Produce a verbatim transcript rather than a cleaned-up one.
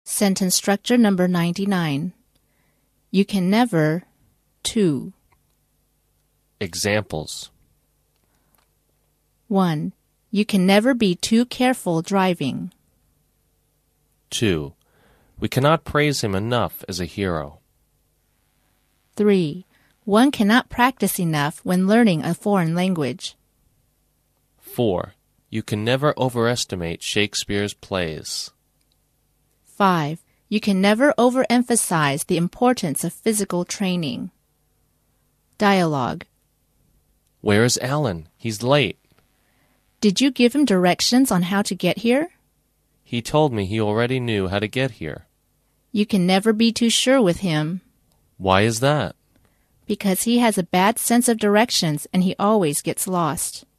Sentence structure number ninety-nine. You can never, two. Examples. one. You can never be too careful driving. two. We cannot praise him enough as a hero. three. One cannot practice enough when learning a foreign language. four. You can never overestimate Shakespeare's plays. five. You can never overemphasize the importance of physical training. Dialogue. Where is Alan? He's late. Did you give him directions on how to get here? He told me he already knew how to get here. You can never be too sure with him. Why is that? Because he has a bad sense of directions and he always gets lost.